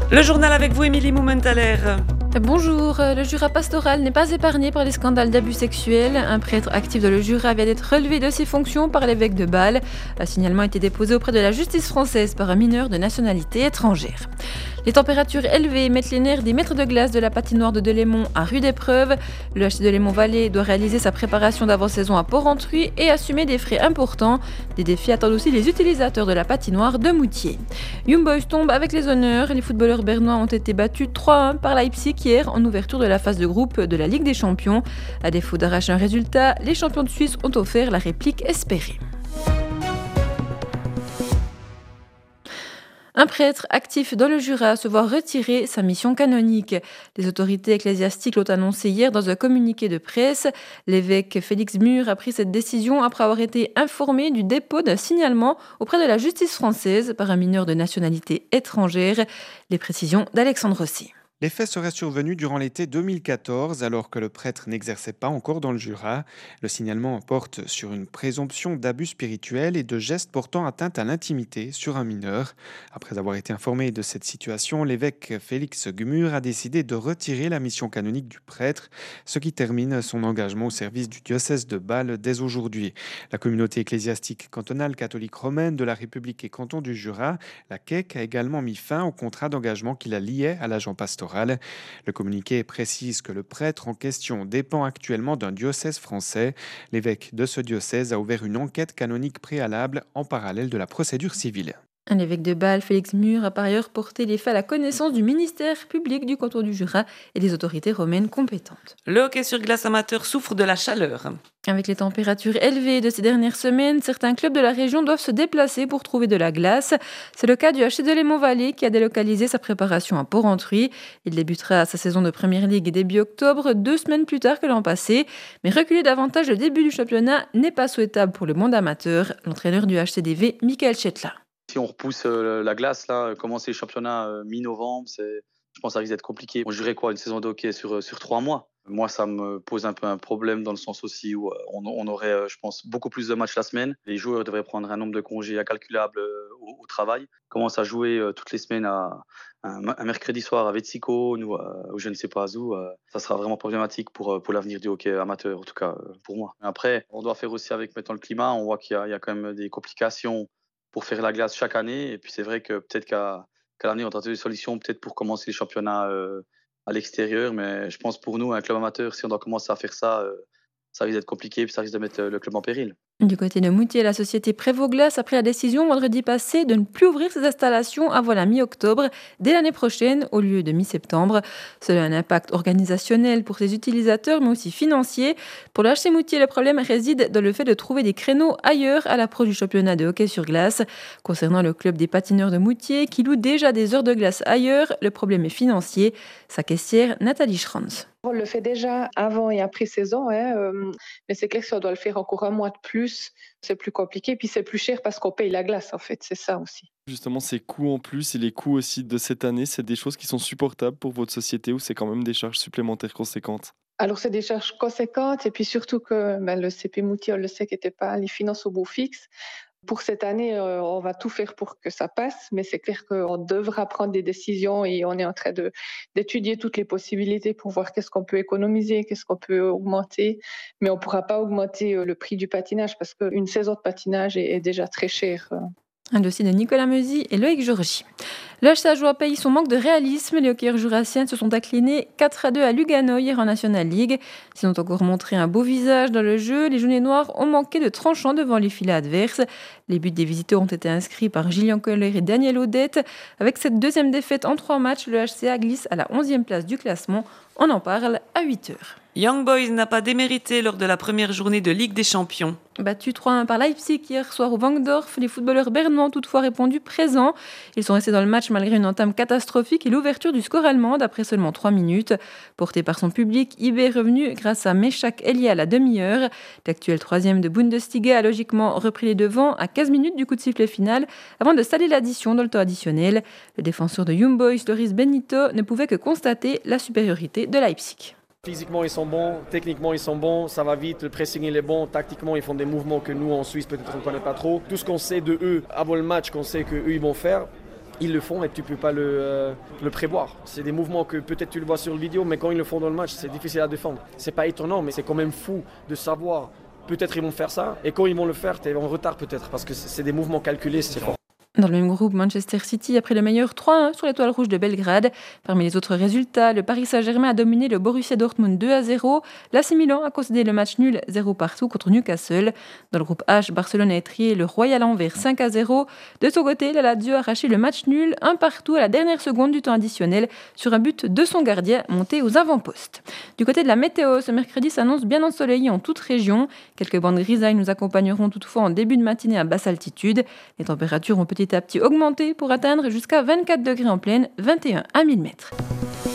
Le journal avec vous, Émilie Moumentaler. Bonjour, le Jura pastoral n'est pas épargné par les scandales d'abus sexuels. Un prêtre actif de le Jura vient d'être relevé de ses fonctions par l'évêque de Bâle. Un signalement a été déposé auprès de la justice française par un mineur de nationalité étrangère. Les températures élevées mettent les nerfs des maîtres de glace de la patinoire de Delémont à rude épreuve. Le HC Delémont-Vallée doit réaliser sa préparation d'avant-saison à Port-Rentruy et assumer des frais importants. Des défis attendent aussi les utilisateurs de la patinoire de Moutier. Young Boys tombe avec les honneurs. Les footballeurs bernois ont été battus 3-1 par Leipzig hier en ouverture de la phase de groupe de la Ligue des Champions. À défaut d'arracher un résultat, les champions de Suisse ont offert la réplique espérée. Un prêtre actif dans le Jura se voit retirer sa mission canonique. Les autorités ecclésiastiques l'ont annoncé hier dans un communiqué de presse. L'évêque Félix Mur a pris cette décision après avoir été informé du dépôt d'un signalement auprès de la justice française par un mineur de nationalité étrangère. Les précisions d'Alexandre Rossi. Les faits seraient survenus durant l'été 2014, alors que le prêtre n'exerçait pas encore dans le Jura. Le signalement porte sur une présomption d'abus spirituel et de gestes portant atteinte à l'intimité sur un mineur. Après avoir été informé de cette situation, l'évêque Félix Gmur a décidé de retirer la mission canonique du prêtre, ce qui termine son engagement au service du diocèse de Bâle dès aujourd'hui. La communauté ecclésiastique cantonale catholique romaine de la République et canton du Jura, la CEC, a également mis fin au contrat d'engagement qui la liait à l'agent pastoral. Le communiqué précise que le prêtre en question dépend actuellement d'un diocèse français. L'évêque de ce diocèse a ouvert une enquête canonique préalable en parallèle de la procédure civile. L'évêque de Bâle, Félix Mur, a par ailleurs porté les faits à la connaissance du ministère public du canton du Jura et des autorités romaines compétentes. Le hockey sur glace amateur souffre de la chaleur. Avec les températures élevées de ces dernières semaines, certains clubs de la région doivent se déplacer pour trouver de la glace. C'est le cas du HC Delémont-Vallée qui a délocalisé sa préparation à Port-Rentruy. Il débutera sa saison de Première Ligue début octobre, 2 semaines plus tard que l'an passé. Mais reculer davantage le début du championnat n'est pas souhaitable pour le monde amateur. L'entraîneur du HCDV, Michael Chetla. Si on repousse la glace, là, commencer le championnat mi-novembre, je pense que ça risque d'être compliqué. On jurait une saison de hockey sur 3 mois. Moi, ça me pose un peu un problème dans le sens aussi où on aurait, je pense, beaucoup plus de matchs la semaine. Les joueurs devraient prendre un nombre de congés incalculable au travail. Commence à jouer toutes les semaines un mercredi soir à Wetzikon ou je ne sais pas où. Ça sera vraiment problématique pour l'avenir du hockey amateur, en tout cas pour moi. Après, on doit faire aussi avec maintenant le climat. On voit qu'il y a quand même des complications pour faire la glace chaque année. Et puis c'est vrai que peut-être qu'à l'année, on tente des solutions peut-être pour commencer les championnats à l'extérieur. Mais je pense pour nous, un club amateur, si on doit commencer à faire ça, ça risque d'être compliqué puis ça risque de mettre le club en péril. Du côté de Moutier, la société Prévost Glace a pris la décision vendredi passé de ne plus ouvrir ses installations avant la mi-octobre, dès l'année prochaine, au lieu de mi-septembre. Cela a un impact organisationnel pour ses utilisateurs, mais aussi financier. Pour le HC Moutier, le problème réside dans le fait de trouver des créneaux ailleurs à l'approche du championnat de hockey sur glace. Concernant le club des patineurs de Moutier, qui loue déjà des heures de glace ailleurs, le problème est financier. Sa caissière, Nathalie Schranz. On le fait déjà avant et après saison, mais c'est clair que si on doit le faire encore un mois de plus, c'est plus compliqué. Puis c'est plus cher parce qu'on paye la glace, en fait, c'est ça aussi. Justement, ces coûts en plus et les coûts aussi de cette année, c'est des choses qui sont supportables pour votre société ou c'est quand même des charges supplémentaires conséquentes ? Alors c'est des charges conséquentes et puis surtout que le CP Moutier, on le sait, n'était pas les finances au beau fixe. Pour cette année, on va tout faire pour que ça passe, mais c'est clair qu'on devra prendre des décisions et on est en train d'étudier toutes les possibilités pour voir qu'est-ce qu'on peut économiser, qu'est-ce qu'on peut augmenter. Mais on ne pourra pas augmenter le prix du patinage parce qu'une saison de patinage est déjà très chère. Un dossier de Nicolas Meuzy et Loïc Georgie. Le HC Ajoie paye son manque de réalisme. Les hockeyeurs jurassiens se sont inclinés 4-2 à Lugano hier en National League. Ils ont encore montré un beau visage dans le jeu. Les Jaunets Noirs ont manqué de tranchant devant les filets adverses. Les buts des visiteurs ont été inscrits par Gillian Kohler et Daniel Odette. Avec cette deuxième défaite en 3 matchs, le HCA glisse à la 11e place du classement. On en parle à 8h. Young Boys n'a pas démérité lors de la première journée de Ligue des Champions. Battus 3-1 par Leipzig hier soir au Wankdorf, les footballeurs bernois ont toutefois répondu présents. Ils sont restés dans le match malgré une entame catastrophique et l'ouverture du score allemand après seulement 3 minutes. Porté par son public, IB est revenu grâce à Meshak Elia à la demi-heure. L'actuel 3e de Bundesliga a logiquement repris les devants à 15 minutes du coup de sifflet final avant de saler l'addition dans le temps additionnel. Le défenseur de Young Boys, Loris Benito, ne pouvait que constater la supériorité de Leipzig. Physiquement, ils sont bons, techniquement, ils sont bons, ça va vite, le pressing, il est bon, tactiquement, ils font des mouvements que nous, en Suisse, peut-être on ne connaît pas trop. Tout ce qu'on sait de eux avant le match, qu'on sait qu'eux, ils vont faire, ils le font et tu ne peux pas le prévoir. C'est des mouvements que peut-être tu le vois sur le vidéo, mais quand ils le font dans le match, c'est difficile à défendre. C'est pas étonnant, mais c'est quand même fou de savoir, peut-être ils vont faire ça, et quand ils vont le faire, tu es en retard peut-être, parce que c'est des mouvements calculés, c'est fort. Dans le même groupe, Manchester City a pris le meilleur 3-1 sur l'Étoile Rouge de Belgrade. Parmi les autres résultats, le Paris Saint-Germain a dominé le Borussia Dortmund 2-0. L'AC Milan a concédé le match nul 0 partout contre Newcastle. Dans le groupe H, Barcelone a étrié le Royal Anvers 5-0. De son côté, la Lazio a arraché le match nul 1 partout à la dernière seconde du temps additionnel sur un but de son gardien monté aux avant-postes. Du côté de la météo, ce mercredi s'annonce bien ensoleillé en toute région. Quelques bandes grisailles nous accompagneront toutefois en début de matinée à basse altitude. Les températures ont petit à petit augmenté pour atteindre jusqu'à 24 degrés en plaine, 21 à 1000 mètres.